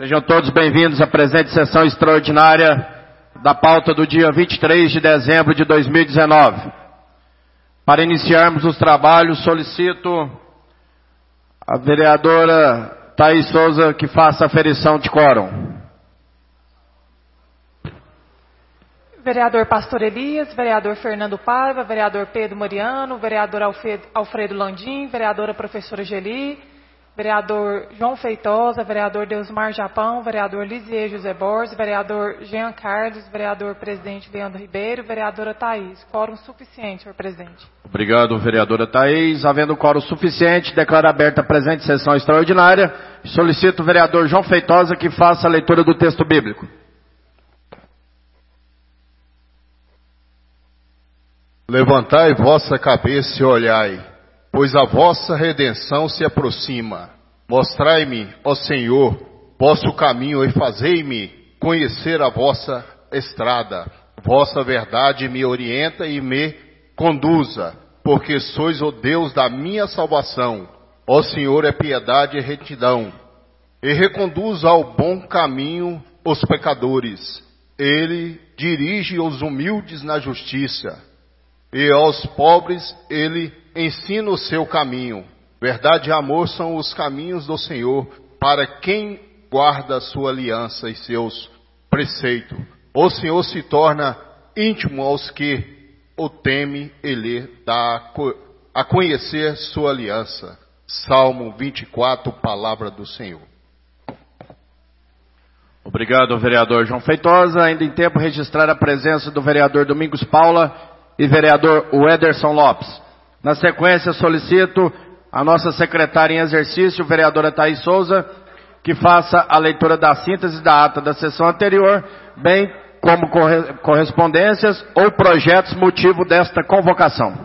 Sejam todos bem-vindos à presente sessão extraordinária da pauta do dia 23 de dezembro de 2019. Para iniciarmos os trabalhos, solicito a vereadora Thaís Souza que faça a aferição de quórum. Vereador Pastor Elias, vereador Fernando Paiva, vereador Pedro Mariano, vereador Alfredo Landim, vereadora professora Geli, vereador João Feitosa, vereador Deusmar Japão, vereador Lisier José Borges, vereador Jean Carlos, vereador presidente Leandro Ribeiro, vereadora Thaís. Quórum suficiente, senhor presidente. Obrigado, vereadora Thaís. Havendo quórum suficiente, declaro aberta a presente sessão extraordinária. Solicito o vereador João Feitosa que faça a leitura do texto bíblico. Levantai vossa cabeça e olhai, pois a vossa redenção se aproxima. Mostrai-me, ó Senhor, vosso caminho e fazei-me conhecer a vossa estrada. Vossa verdade me orienta e me conduza, porque sois o Deus da minha salvação. Ó Senhor, é piedade e retidão. E reconduz ao bom caminho os pecadores. Ele dirige os humildes na justiça. E aos pobres ele ensina o seu caminho. Verdade e amor são os caminhos do Senhor, para quem guarda a sua aliança e seus preceitos. O Senhor se torna íntimo aos que o temem, ele dá a conhecer sua aliança. Salmo 24, palavra do Senhor. Obrigado, vereador João Feitosa. Ainda em tempo, registrar a presença do vereador Domingos Paula e vereador Wederson Lopes. Na sequência, solicito a nossa secretária em exercício, vereadora Thaís Souza, que faça a leitura da síntese da ata da sessão anterior, bem como correspondências ou projetos motivo desta convocação.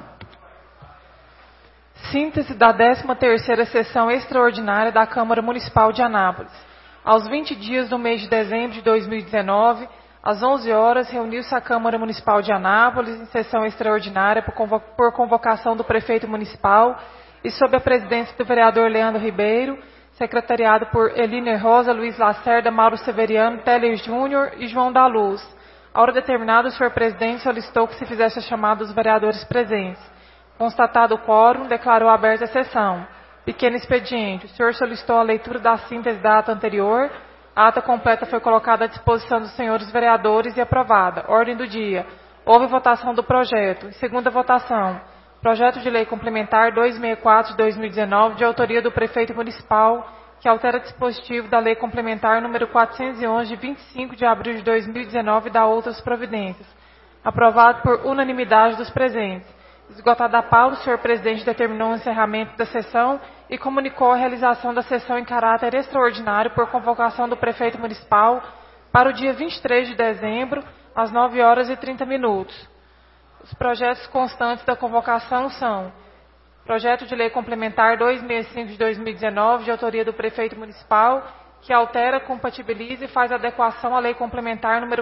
Síntese da 13ª sessão extraordinária da Câmara Municipal de Anápolis. Aos 20 dias do mês de dezembro de 2019, às 11 horas, reuniu-se a Câmara Municipal de Anápolis em sessão extraordinária por convocação do prefeito municipal e sob a presidência do vereador Leandro Ribeiro, secretariado por Eliner Rosa, Luiz Lacerda, Mauro Severiano, Teller Júnior e João da Luz. A hora determinada, o senhor presidente solicitou que se fizesse a chamada dos vereadores presentes. Constatado o quórum, declarou aberta a sessão. Pequeno expediente. O senhor solicitou a leitura da síntese da ata anterior. A ata completa foi colocada à disposição dos senhores vereadores e aprovada. Ordem do dia. Houve votação do projeto. Segunda votação. Projeto de lei complementar 264 de 2019, de autoria do prefeito municipal, que altera dispositivo da lei complementar número 411, de 25 de abril de 2019 e dá outras providências. Aprovado por unanimidade dos presentes. Esgotada a pauta, o senhor presidente determinou o encerramento da sessão e comunicou a realização da sessão em caráter extraordinário por convocação do prefeito municipal para o dia 23 de dezembro, às 9 horas e 30 minutos. Os projetos constantes da convocação são: projeto de lei complementar 265 de 2019, de autoria do prefeito municipal, que altera, compatibiliza e faz adequação à lei complementar número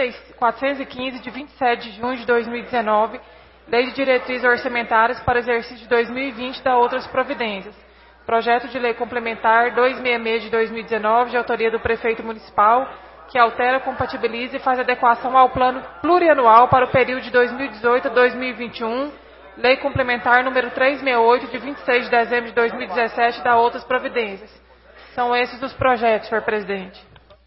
415 de 27 de junho de 2019, Lei de Diretrizes Orçamentárias para o exercício de 2020 da outras providências. Projeto de lei complementar 266 de 2019, de autoria do prefeito municipal, que altera, compatibiliza e faz adequação ao plano plurianual para o período de 2018 a 2021, lei complementar número 368, de 26 de dezembro de 2017, da outras providências. São esses os projetos, senhor presidente.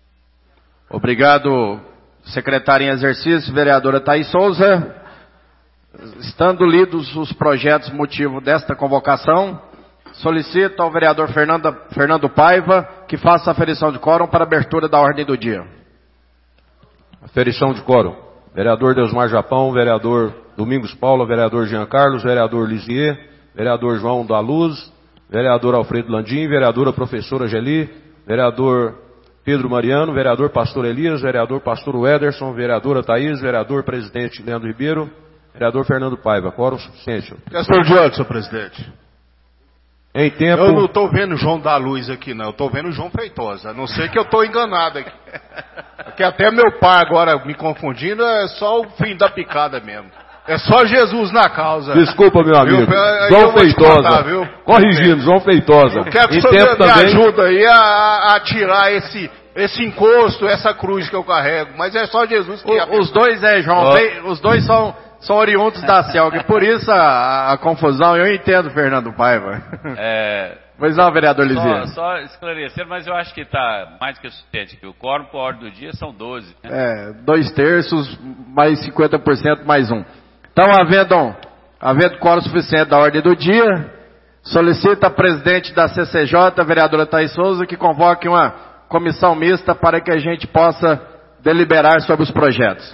Obrigado, secretária em exercício, vereadora Thaís Souza. Estando lidos os projetos motivo desta convocação, solicito ao vereador Fernando Paiva que faça a aferição de quórum para abertura da ordem do dia. Aferição de quórum. Vereador Deusmar Japão, vereador Domingos Paula, vereador Jean Carlos, vereador Lisier, vereador João da Luz, vereador Alfredo Landim, vereadora professora Geli, vereador Pedro Mariano, vereador Pastor Elias, vereador Pastor Wederson, vereadora Thaís, vereador presidente Leandro Ribeiro, vereador Fernando Paiva. Quórum suficiente. Questão de ordem, senhor presidente. Em tempo... Eu não estou vendo João da Luz aqui, não. Eu estou vendo João Feitosa. A não ser que eu estou enganado aqui. Porque até meu pai agora me confundindo, é só o fim da picada mesmo. É só Jesus na causa. Desculpa, meu amigo. João Feitosa. Corrigindo, João Feitosa. Eu quero que o senhor me ajude aí a tirar esse encosto, essa cruz que eu carrego, mas é só Jesus que... Os dois, João, os dois são oriundos da Celg, por isso a confusão. Eu entendo, Fernando Paiva. Pois não, vereador Lisier. Só esclarecer, mas eu acho que está mais que o suficiente, que o quórum por ordem do dia são 12. Né? 2/3, mais 50%, mais 1. Então, havendo quórum suficiente da ordem do dia, solicita a presidente da CCJ, a vereadora Thaís Souza, que convoque uma comissão mista para que a gente possa deliberar sobre os projetos.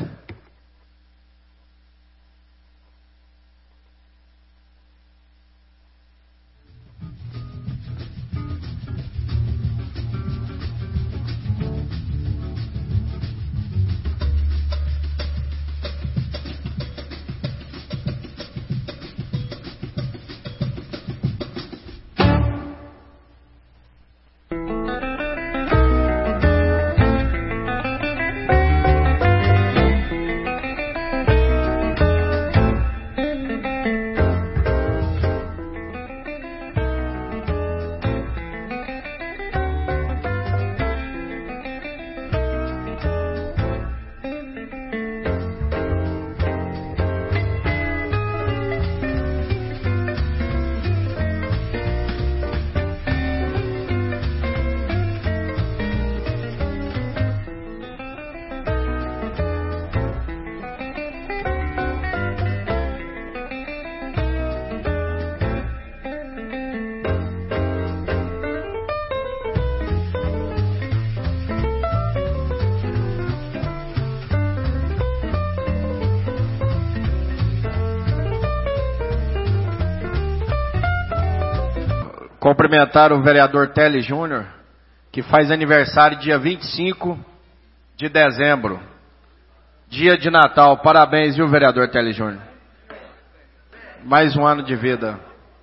Cumprimentar o vereador Tele Júnior, que faz aniversário dia 25 de dezembro, dia de Natal. Parabéns, viu, vereador Tele Júnior? Mais um ano de vida.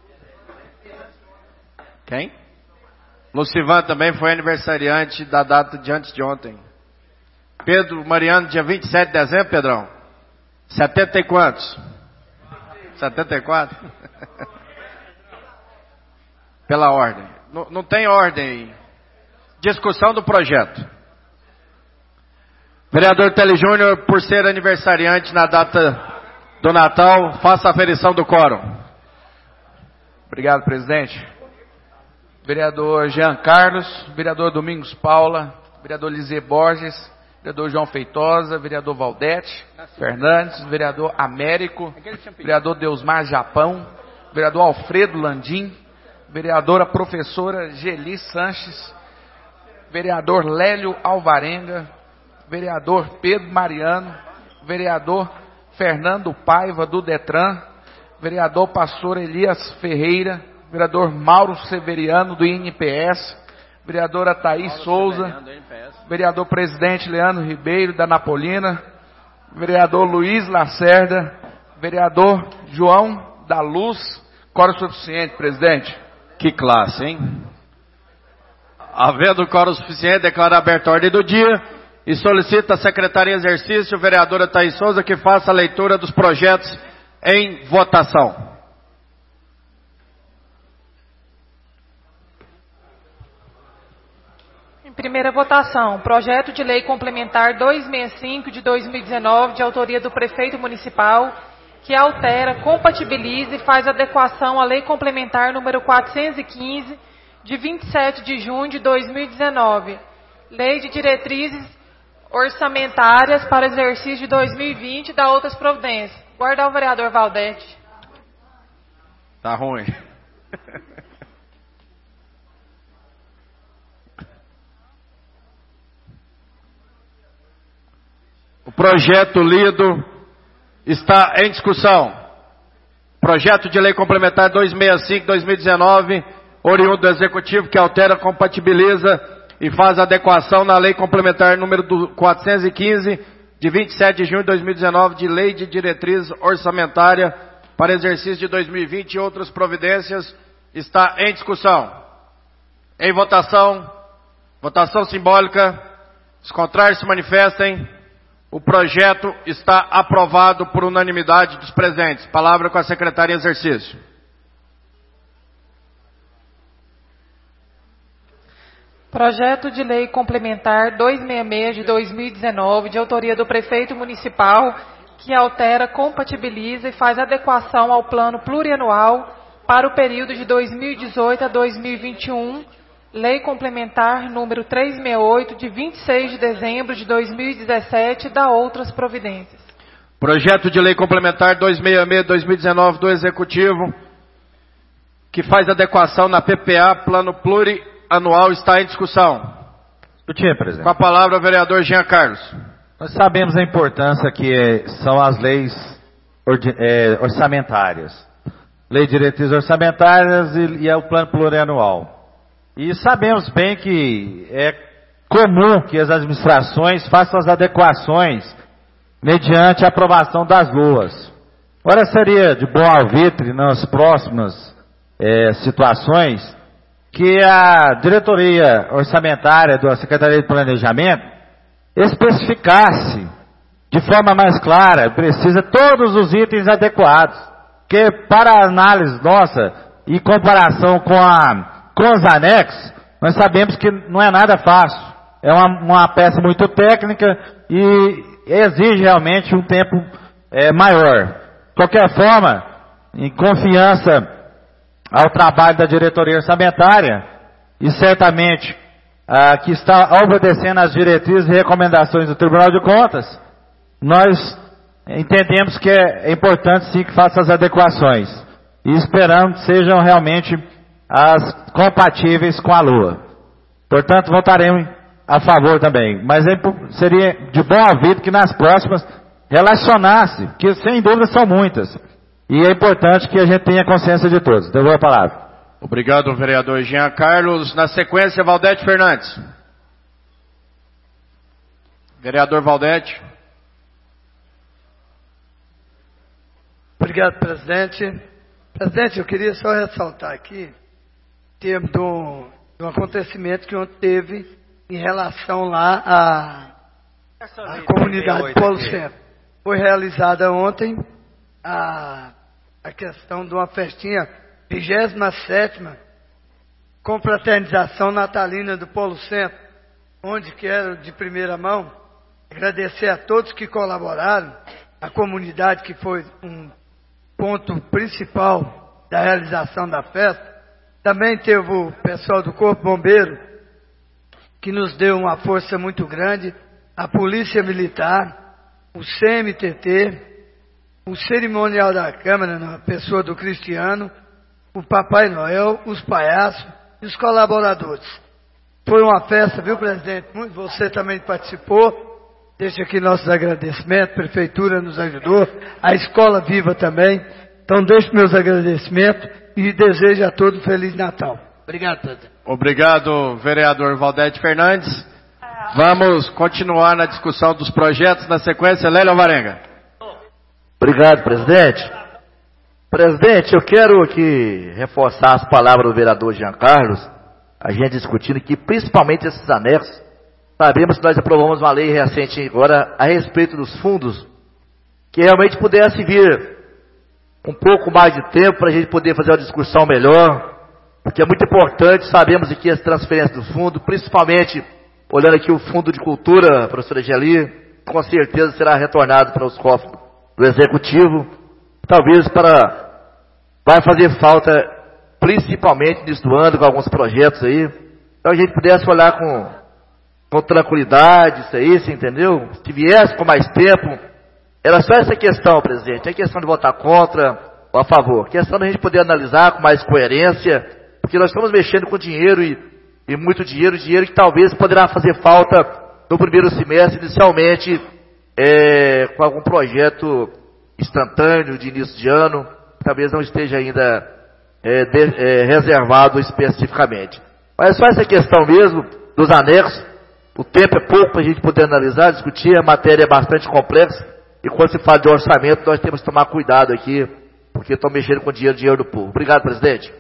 Quem? Lucivan também foi aniversariante da data de antes de ontem. Pedro Mariano, dia 27 de dezembro, Pedrão? 70 e quantos? 74? Pela ordem. Não tem ordem. Discussão do projeto. Vereador Tele Júnior, por ser aniversariante na data do Natal, faça a aferição do quórum. Obrigado, presidente. Vereador Jean Carlos, vereador Domingos Paula, vereador Lisier Borges, vereador João Feitosa, vereador Valdete Fernandes, vereador Américo, vereador Deusmar Japão, vereador Alfredo Landim, vereadora professora Geli Sanches, vereador Lélio Alvarenga, vereador Pedro Mariano, vereador Fernando Paiva do Detran, vereador pastor Elias Ferreira, vereador Mauro Severiano do INPS, vereadora Thaís Souza, vereador presidente Leandro Ribeiro da Napolina, vereador Luiz Lacerda, vereador João da Luz. Quórum suficiente, presidente. Que classe, hein? Havendo quórum suficiente, declara aberta a ordem do dia e solicita a secretaria em exercício, vereadora Thaís Souza, que faça a leitura dos projetos em votação. Em primeira votação, projeto de lei complementar 265 de 2019, de autoria do prefeito municipal, que altera, compatibiliza e faz adequação à lei complementar número 415, de 27 de junho de 2019, lei de diretrizes orçamentárias para o exercício de 2020 e da outras providências. Guardar o vereador Valdete. Tá ruim. O projeto lido está em discussão. Projeto de lei complementar 265/2019, oriundo do Executivo, que altera, compatibiliza e faz adequação na lei complementar número 415, de 27 de junho de 2019, de lei de diretriz orçamentária para exercício de 2020 e outras providências, está em discussão. Em votação, votação simbólica, os contrários se manifestem. O projeto está aprovado por unanimidade dos presentes. Palavra com a secretária em exercício. Projeto de Lei Complementar 266 de 2019, de autoria do Prefeito Municipal, que altera, compatibiliza e faz adequação ao Plano Plurianual para o período de 2018 a 2021, Lei Complementar número 368, de 26 de dezembro de 2017, da outras providências. Projeto de Lei Complementar 266 de 2019 do Executivo, que faz adequação na PPA, Plano Plurianual, está em discussão. Discutir, presidente. Com a palavra o vereador Jean Carlos. Nós sabemos a importância que são as leis orçamentárias. Lei de diretrizes orçamentárias e é o plano plurianual. E sabemos bem que é comum que as administrações façam as adequações mediante a aprovação das LOAs. Ora, seria de bom alvitre nas próximas situações que a diretoria orçamentária da Secretaria de Planejamento especificasse de forma mais clara, precisa todos os itens adequados, que para análise nossa e comparação com os anexos, nós sabemos que não é nada fácil, é uma peça muito técnica e exige realmente um tempo maior. De qualquer forma, em confiança ao trabalho da diretoria orçamentária e certamente que está obedecendo às diretrizes e recomendações do Tribunal de Contas, nós entendemos que é importante sim que faça as adequações e esperamos que sejam realmente as compatíveis com a LOA. Portanto, votaremos a favor também, mas seria de bom ouvido que nas próximas relacionasse, que sem dúvida são muitas, e é importante que a gente tenha consciência de todos. Devolvo a palavra. Obrigado, vereador Jean Carlos. Na sequência, Valdete Fernandes. Vereador Valdete. Obrigado, presidente. Presidente, eu queria só ressaltar aqui, em termos de um acontecimento que ontem teve em relação lá à comunidade Polo Centro. Foi realizada ontem a questão de uma festinha 27ª confraternização natalina do Polo Centro, onde quero de primeira mão agradecer a todos que colaboraram, a comunidade que foi um ponto principal da realização da festa. Também teve o pessoal do Corpo Bombeiro, que nos deu uma força muito grande, a Polícia Militar, o CMTT, o cerimonial da Câmara, na pessoa do Cristiano, o Papai Noel, os palhaços e os colaboradores. Foi uma festa, viu, presidente? Você também participou. Deixa aqui nossos agradecimentos, a Prefeitura nos ajudou, a Escola Viva também. Então, deixo meus agradecimentos e desejo a todos um Feliz Natal. Obrigado, presidente. Obrigado, vereador Valdete Fernandes. Vamos continuar na discussão dos projetos. Na sequência, Lélio Alvarenga. Obrigado, presidente. Presidente, eu quero aqui reforçar as palavras do vereador Jean Carlos, a gente discutindo que principalmente esses anexos, sabemos que nós aprovamos uma lei recente agora a respeito dos fundos, que realmente pudesse vir um pouco mais de tempo para a gente poder fazer uma discussão melhor, porque é muito importante, sabemos aqui as transferências do fundo, principalmente olhando aqui o Fundo de Cultura, professora Geli, com certeza será retornado para os cofres do Executivo, talvez vai fazer falta, principalmente nesse ano, com alguns projetos aí, então a gente pudesse olhar com tranquilidade isso aí, você entendeu? Se viesse com mais tempo, era só essa questão, presidente, é questão de votar contra ou a favor, questão da gente poder analisar com mais coerência, porque nós estamos mexendo com dinheiro e muito dinheiro que talvez poderá fazer falta no primeiro semestre, inicialmente, com algum projeto instantâneo de início de ano, talvez não esteja ainda reservado especificamente. Mas só essa questão mesmo dos anexos, o tempo é pouco para a gente poder analisar, discutir, a matéria é bastante complexa, e quando se fala de orçamento, nós temos que tomar cuidado aqui, porque estão mexendo com dinheiro do povo. Obrigado, presidente.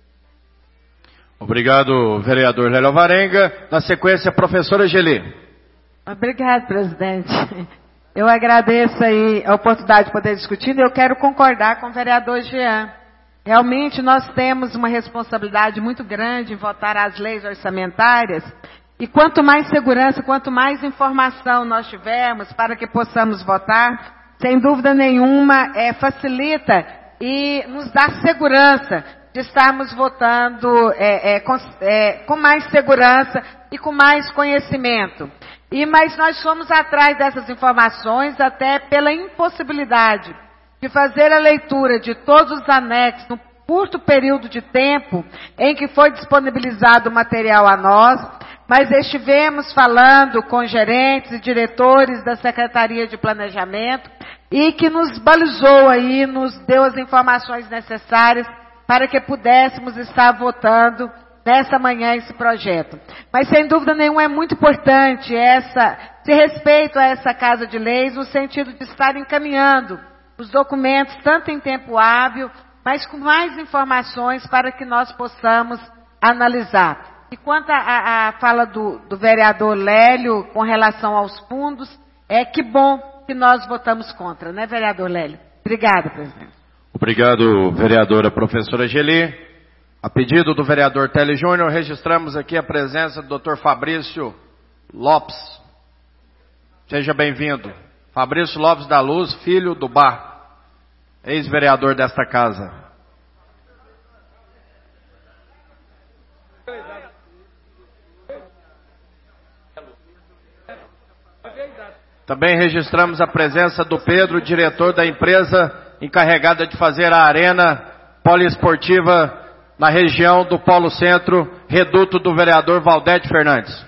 Obrigado, vereador Lélio Alvarenga. Na sequência, a professora Geli. Obrigado, presidente. Eu agradeço aí a oportunidade de poder discutir e eu quero concordar com o vereador Jean. Realmente nós temos uma responsabilidade muito grande em votar as leis orçamentárias. E quanto mais segurança, quanto mais informação nós tivermos para que possamos votar, sem dúvida nenhuma, facilita e nos dá segurança de estarmos votando com mais segurança e com mais conhecimento. Mas nós fomos atrás dessas informações até pela impossibilidade de fazer a leitura de todos os anexos no curto período de tempo em que foi disponibilizado o material a nós, mas estivemos falando com gerentes e diretores da Secretaria de Planejamento e que nos balizou aí, nos deu as informações necessárias para que pudéssemos estar votando nessa manhã esse projeto. Mas sem dúvida nenhuma é muito importante esse respeito a essa Casa de Leis, no sentido de estar encaminhando os documentos, tanto em tempo hábil, mas com mais informações para que nós possamos analisar. E quanto à fala do vereador Lélio com relação aos fundos, que bom que nós votamos contra, né, vereador Lélio? Obrigada, presidente. Obrigado, vereadora professora Geli. A pedido do vereador Télio Júnior, registramos aqui a presença do Dr. Fabrício Lopes. Seja bem-vindo. Fabrício Lopes da Luz, filho do Bar, ex-vereador desta casa. Também registramos a presença do Pedro, diretor da empresa encarregada de fazer a arena poliesportiva na região do Polo Centro, reduto do vereador Valdete Fernandes.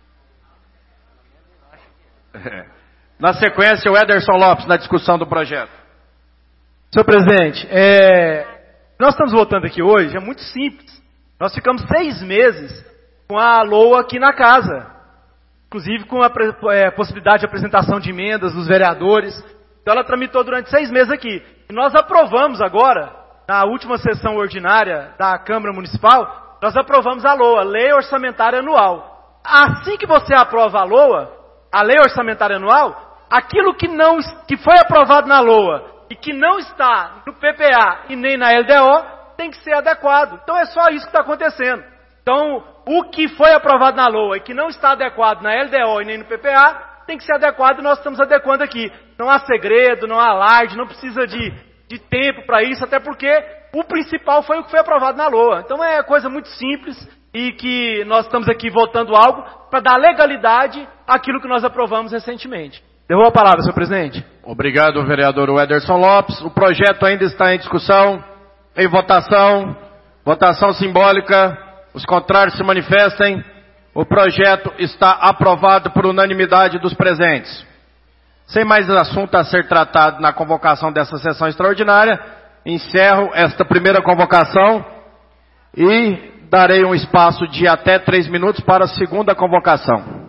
Na sequência, o Ederson Lopes, na discussão do projeto. Senhor presidente, nós estamos votando aqui hoje, é muito simples. Nós ficamos 6 meses com a LOA aqui na casa, inclusive com a possibilidade de apresentação de emendas dos vereadores. Então ela tramitou durante 6 meses aqui. E nós aprovamos agora, na última sessão ordinária da Câmara Municipal, nós aprovamos a LOA, Lei Orçamentária Anual. Assim que você aprova a LOA, a Lei Orçamentária Anual, aquilo que foi aprovado na LOA e que não está no PPA e nem na LDO, tem que ser adequado. Então é só isso que está acontecendo. Então, o que foi aprovado na LOA e que não está adequado na LDO e nem no PPA, tem que ser adequado e nós estamos adequando aqui. Não há segredo, não há alarde, não precisa de tempo para isso, até porque o principal foi o que foi aprovado na LOA. Então é coisa muito simples e que nós estamos aqui votando algo para dar legalidade àquilo que nós aprovamos recentemente. Devolvo a palavra, senhor presidente. Obrigado, vereador Ederson Lopes. O projeto ainda está em discussão, em votação, votação simbólica. Os contrários se manifestem. O projeto está aprovado por unanimidade dos presentes. Sem mais assunto a ser tratado na convocação dessa sessão extraordinária, encerro esta primeira convocação e darei um espaço de até 3 minutos para a segunda convocação.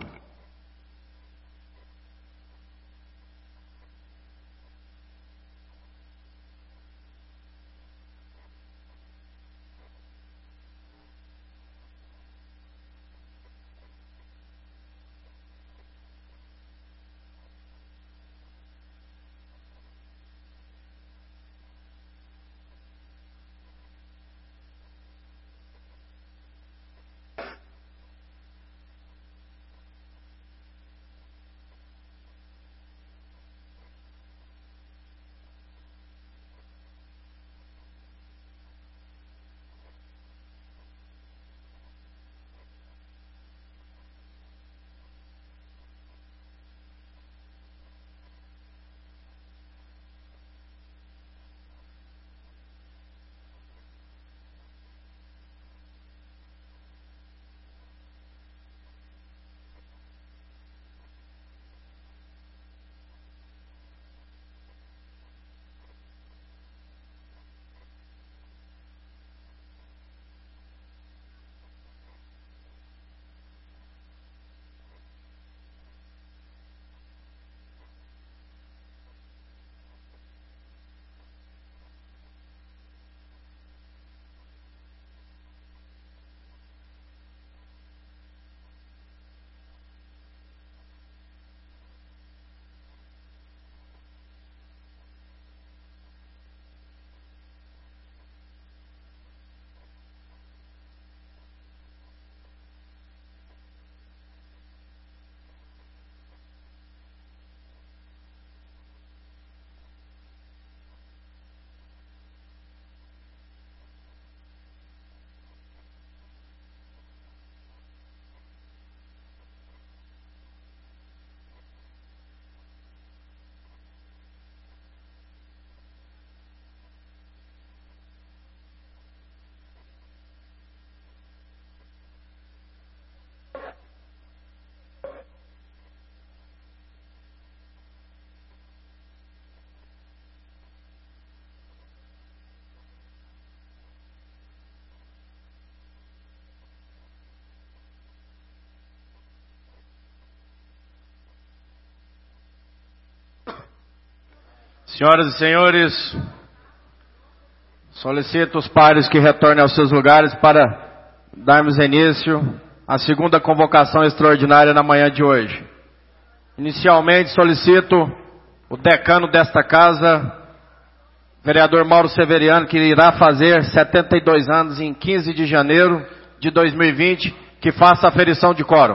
Senhoras e senhores, solicito os pares que retornem aos seus lugares para darmos início à segunda convocação extraordinária na manhã de hoje. Inicialmente solicito o decano desta casa, vereador Mauro Severiano, que irá fazer 72 anos em 15 de janeiro de 2020, que faça a aferição de quórum.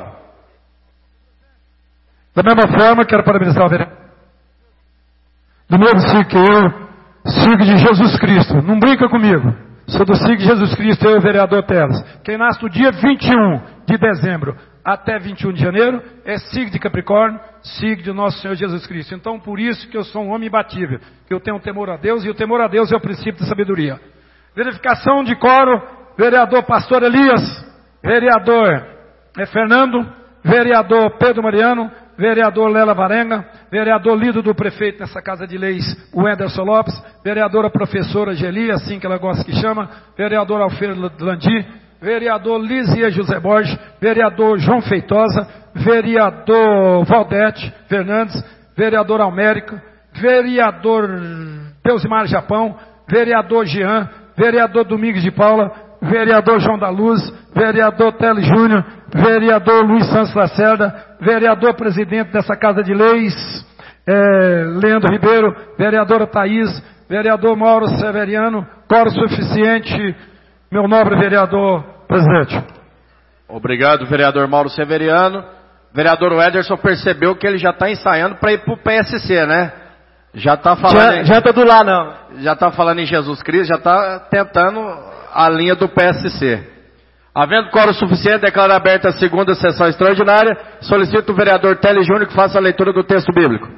Da mesma forma, quero parabenizar o vereador. Do mesmo SIG que eu, SIG de Jesus Cristo. Não brinca comigo. Sou do SIG de Jesus Cristo, eu e o vereador Teles. Quem nasce no dia 21 de dezembro até 21 de janeiro é SIG de Capricórnio, SIG de Nosso Senhor Jesus Cristo. Então, por isso que eu sou um homem imbatível, que eu tenho temor a Deus, e o temor a Deus é o princípio da sabedoria. Verificação de quórum, vereador Pastor Elias, vereador Fernando, vereador Pedro Mariano, vereador Lela Varenga, vereador líder do prefeito nessa Casa de Leis, o Ederson Lopes, vereadora professora Geli, assim que ela gosta que chama, vereador Alfredo Landim, vereador Lizia José Borges, vereador João Feitosa, vereador Valdete Fernandes, vereador Almérico, vereador Deusimar Japão, vereador Jean, vereador Domingos de Paula, vereador João da Luz, vereador Tele Júnior, vereador Luiz Santos Lacerda, vereador presidente dessa Casa de Leis, Leandro Ribeiro, vereadora Thaís, vereador Mauro Severiano, quórum suficiente, meu nobre vereador presidente. Obrigado, vereador Mauro Severiano. Vereador Ederson percebeu que ele já está ensaiando para ir para o PSC, né? Já está falando. Já está do lá, não. Já está falando em Jesus Cristo, já está tentando a linha do PSC. Havendo quórum suficiente, declaro aberta a segunda sessão extraordinária. Solicito o vereador Tele Júnior que faça a leitura do texto bíblico.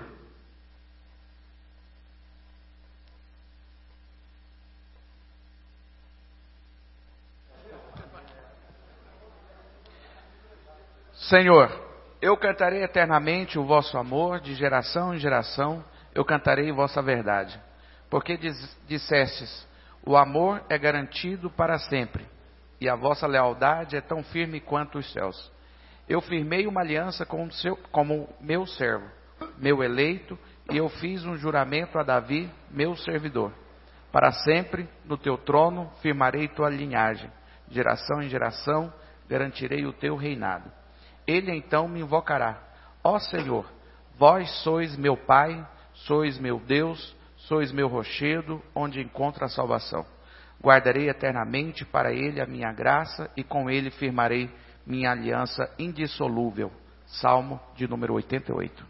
Senhor, eu cantarei eternamente o vosso amor, de geração em geração, eu cantarei vossa verdade. Porque dissestes, o amor é garantido para sempre, e a vossa lealdade é tão firme quanto os céus. Eu firmei uma aliança como meu servo, meu eleito, e eu fiz um juramento a Davi, meu servidor. Para sempre, no teu trono, firmarei tua linhagem. De geração em geração, garantirei o teu reinado. Ele então me invocará. Ó Senhor, vós sois meu Pai, sois meu Deus, sois meu rochedo, onde encontro a salvação. Guardarei eternamente para ele a minha graça e com ele firmarei minha aliança indissolúvel. Salmo de número 88.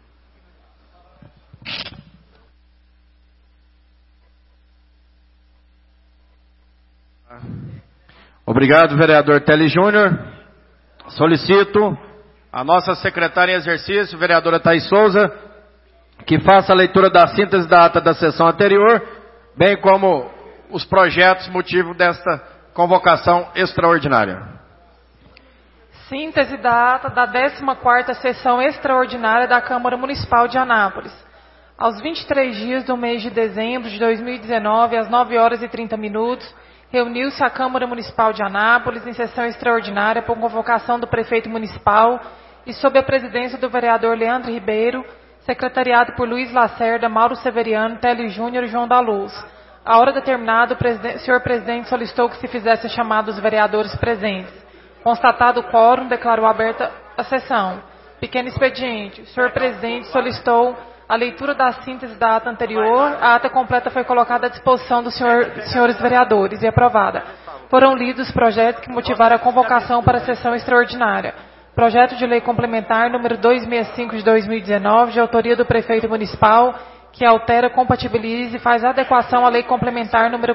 Obrigado, vereador Tele Júnior. Solicito a nossa secretária em exercício, vereadora Thaís Souza, que faça a leitura da síntese da ata da sessão anterior, bem como os projetos motivo desta convocação extraordinária. Síntese da ata da 14ª sessão extraordinária da Câmara Municipal de Anápolis. Aos 23 dias do mês de dezembro de 2019, às 9h30, reuniu-se a Câmara Municipal de Anápolis em sessão extraordinária por convocação do prefeito municipal e sob a presidência do vereador Leandro Ribeiro, secretariado por Luiz Lacerda, Mauro Severiano, Tele Júnior e João da Luz. A hora determinada, o senhor presidente solicitou que se fizesse a chamada dos vereadores presentes. Constatado o quórum, declarou aberta a sessão. Pequeno expediente. O senhor presidente solicitou a leitura da síntese da ata anterior. A ata completa foi colocada à disposição dos senhores vereadores e aprovada. Foram lidos os projetos que motivaram a convocação para a sessão extraordinária. Projeto de lei complementar número 265 de 2019, de autoria do prefeito municipal, que altera, compatibiliza e faz adequação à lei complementar número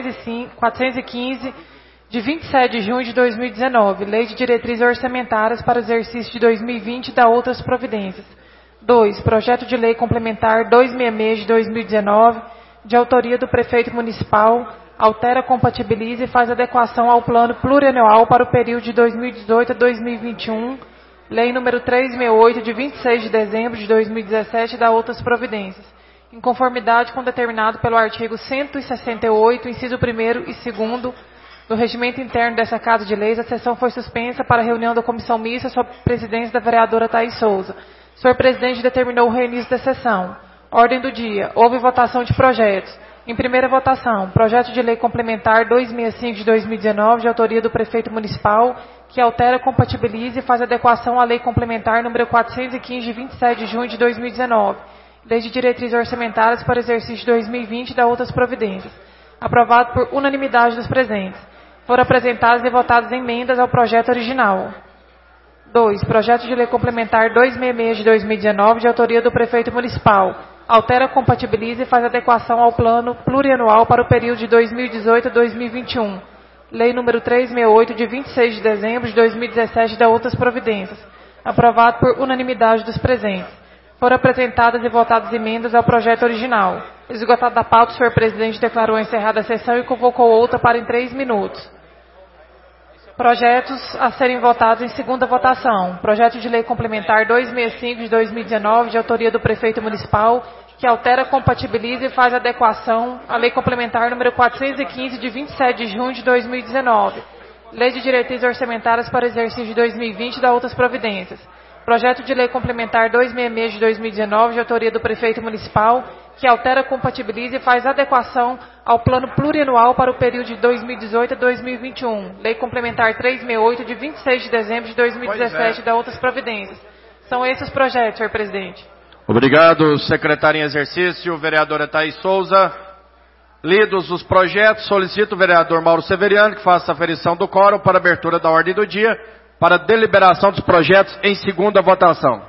415, de 27 de junho de 2019, lei de diretrizes orçamentárias para o exercício de 2020 e da outras providências. 2. Projeto de lei complementar 266 de 2019, de autoria do prefeito municipal, altera, compatibiliza e faz adequação ao plano plurianual para o período de 2018 a 2021, lei número 368 de 26 de dezembro de 2017 e da outras providências. Em conformidade com determinado pelo artigo 168, inciso 1º e 2º, do regimento interno dessa Casa de Leis, a sessão foi suspensa para a reunião da comissão mista sob presidência da vereadora Thaís Souza. O senhor presidente determinou o reinício da sessão. Ordem do dia. Houve votação de projetos. Em primeira votação, projeto de lei complementar 265 de 2019, de autoria do prefeito municipal, que altera, compatibiliza e faz adequação à lei complementar número 415 de 27 de junho de 2019, lei de diretrizes orçamentárias para o exercício 2020 e da outras providências. Aprovado por unanimidade dos presentes. Foram apresentadas e votadas emendas ao projeto original. 2. Projeto de lei complementar 266 de 2019, de autoria do prefeito municipal. Altera, compatibiliza e faz adequação ao plano plurianual para o período de 2018 a 2021. Lei número 368, de 26 de dezembro de 2017, da outras providências. Aprovado por unanimidade dos presentes. Foram apresentadas e votadas emendas ao projeto original. Esgotada a pauta, o senhor presidente declarou encerrada a sessão e convocou outra para em 3 minutos. Projetos a serem votados em segunda votação. Projeto de lei complementar 265 de 2019, de autoria do prefeito municipal, que altera, compatibiliza e faz adequação à lei complementar número 415 de 27 de junho de 2019, lei de diretrizes orçamentárias para o exercício de 2020 e da outras providências. Projeto de lei complementar 266 de 2019, de autoria do prefeito municipal, que altera, compatibiliza e faz adequação ao plano plurianual para o período de 2018 a 2021. Lei complementar 368, de 26 de dezembro de 2017, da outras providências. São esses os projetos, senhor presidente. Obrigado, secretário em exercício, vereadora Thaís Souza. Lidos os projetos, solicito o vereador Mauro Severiano que faça a aferição do quórum para abertura da ordem do dia, para deliberação dos projetos em segunda votação.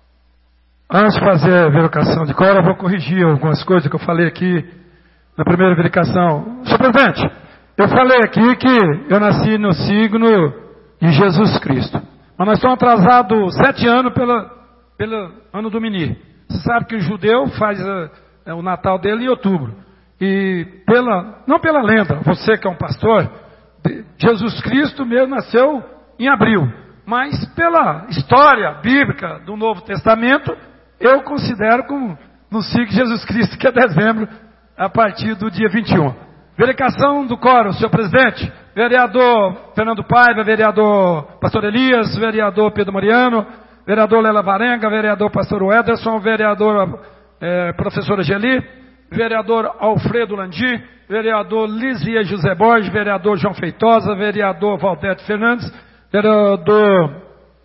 Antes de fazer a verificação de quórum, eu vou corrigir algumas coisas que eu falei aqui na primeira verificação. Senhor presidente, eu falei aqui que eu nasci no signo de Jesus Cristo. Mas nós estamos atrasados 7 anos pelo ano do Mini. Você sabe que o judeu faz o Natal dele em outubro. E não pela lenda, você que é um pastor, Jesus Cristo mesmo nasceu em abril. Mas pela história bíblica do Novo Testamento, eu considero como no signo de Jesus Cristo, que é dezembro, a partir do dia 21. Verificação do quórum, senhor presidente. Vereador Fernando Paiva, vereador Pastor Elias, vereador Pedro Mariano, vereador Lela Varenga, vereador Pastor Ederson, vereador professora Geli, vereador Alfredo Landim, vereador Lizia José Borges, vereador João Feitosa, vereador Valdete Fernandes, vereador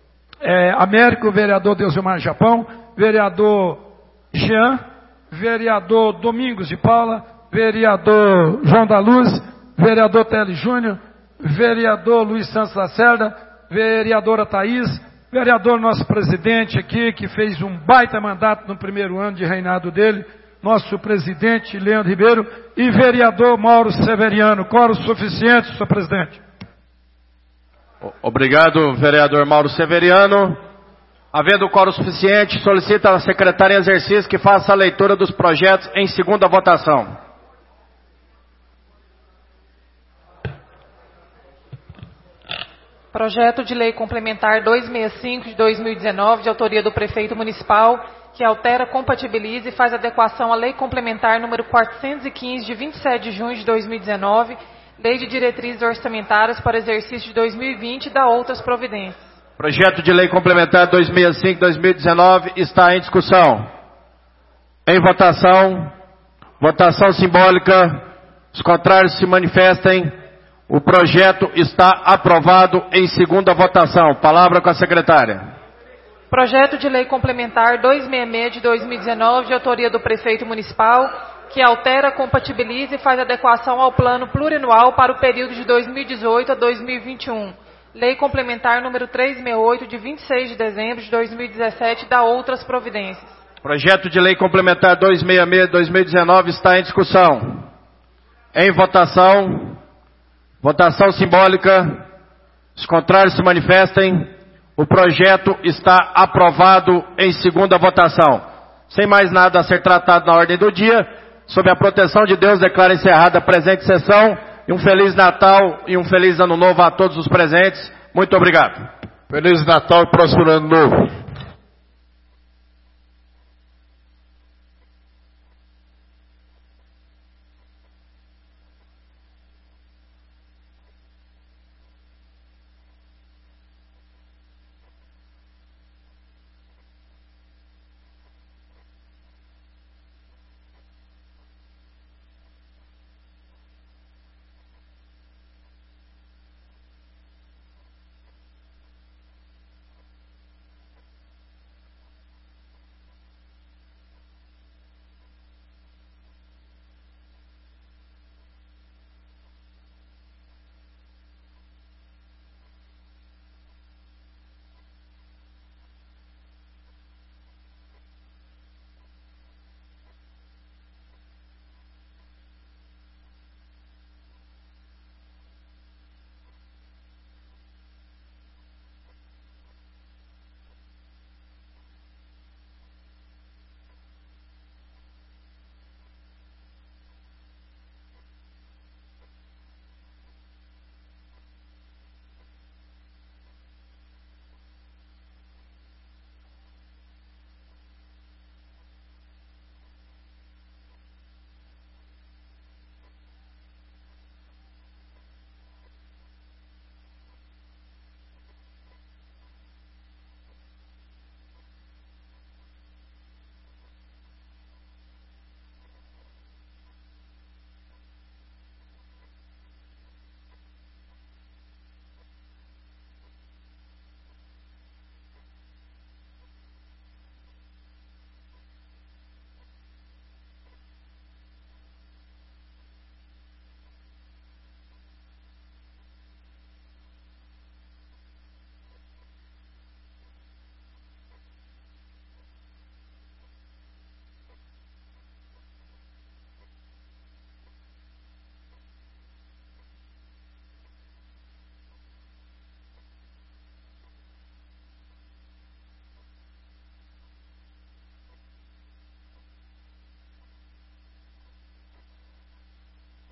Américo, vereador Deusmar Japão, vereador Jean, vereador Domingos de Paula, vereador João da Luz, vereador Tele Júnior, vereador Luiz Santos Lacerda, vereadora Thaís, vereador nosso presidente aqui, que fez um baita mandato no primeiro ano de reinado dele, nosso presidente Leandro Ribeiro, e vereador Mauro Severiano. Quórum suficiente, senhor presidente. Obrigado, vereador Mauro Severiano. Havendo quórum suficiente, solicita a secretária em exercício que faça a leitura dos projetos em segunda votação. Projeto de lei complementar 265 de 2019, de autoria do prefeito municipal, que altera, compatibiliza e faz adequação à lei complementar número 415 de 27 de junho de 2019, lei de diretrizes orçamentárias para o exercício de 2020 e da outras providências. Projeto de lei complementar 265/2019 está em discussão. Em votação. Votação simbólica. Os contrários se manifestem. O projeto está aprovado em segunda votação. Palavra com a secretária. Projeto de lei complementar 266 de 2019, de autoria do prefeito municipal, que altera, compatibiliza e faz adequação ao plano plurianual para o período de 2018 a 2021. Lei complementar número 368, de 26 de dezembro de 2017, da outras providências. Projeto de lei complementar 266 de 2019 está em discussão. Em votação. Votação simbólica. Os contrários se manifestem. O projeto está aprovado em segunda votação. Sem mais nada a ser tratado na ordem do dia, sob a proteção de Deus, declaro encerrada a presente sessão. E um Feliz Natal e um Feliz Ano Novo a todos os presentes. Muito obrigado. Feliz Natal e próspero Ano Novo.